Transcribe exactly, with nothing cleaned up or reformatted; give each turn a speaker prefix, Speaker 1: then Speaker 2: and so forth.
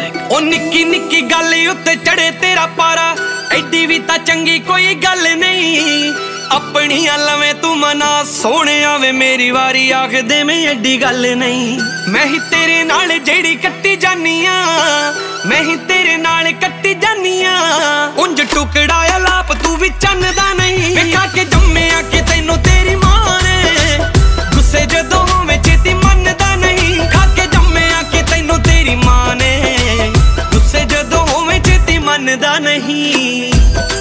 Speaker 1: ਉਹ ਨਿੱਕੀ ਨਿੱਕੀ ਗੱਲ ਉੱਤੇ ਚੜੇ ਤੇਰਾ ਪਾਰਾ, ਐਡੀ ਵੀ ਤਾਂ ਚੰਗੀ ਕੋਈ ਗੱਲ ਨਹੀਂ। ਆਪਣੀਆਂ ਲਵੇਂ ਤੂੰ ਮਨਾ ਸੋਹਣਿਆ ਵੇ, ਮੇਰੀ ਵਾਰੀ ਆਖ ਦੇਵੇਂ ਐਡੀ ਗੱਲ ਨਹੀਂ। ਮੈਂ ਹੀ ਤੇਰੇ ਨਾਲ ਜਿਹੜੀ ਕੱਟੀ ਜਾਨੀ ਆ, ਮੈਂ ਹੀ ਤੇਰੇ ਨਾਲ ਕੱਟੀ ਜਾਨੀ ਆ। ਉਂਝ ਟੁਕੜਾ ਅਲਾਪ ਤੂੰ ਵੀ ਚੰਨਦਾ ਨਹੀਂ, ਵੇਖਾ ਕੇ ਜੰਮਿਆ ਕਿ ਤੈਨੂੰ ਤੇਰੀ ਮਾਂ ਨੇ। ਗੁੱਸੇ ਜਦੋਂ ਹੋਵੇਂ ਛੇਤੀ ਮੰਨਦਾ ਨਹੀਂ, ਖਾ ਕੇ ਜੰਮਿਆ ਕਿ ਤੈਨੂੰ ਤੇਰੀ ਮਾਂ ਨੇ। ਗੁੱਸੇ ਜਦੋਂ ਹੋਵੇਂ ਛੇਤੀ ਮੰਨਦਾ ਨਹੀਂ।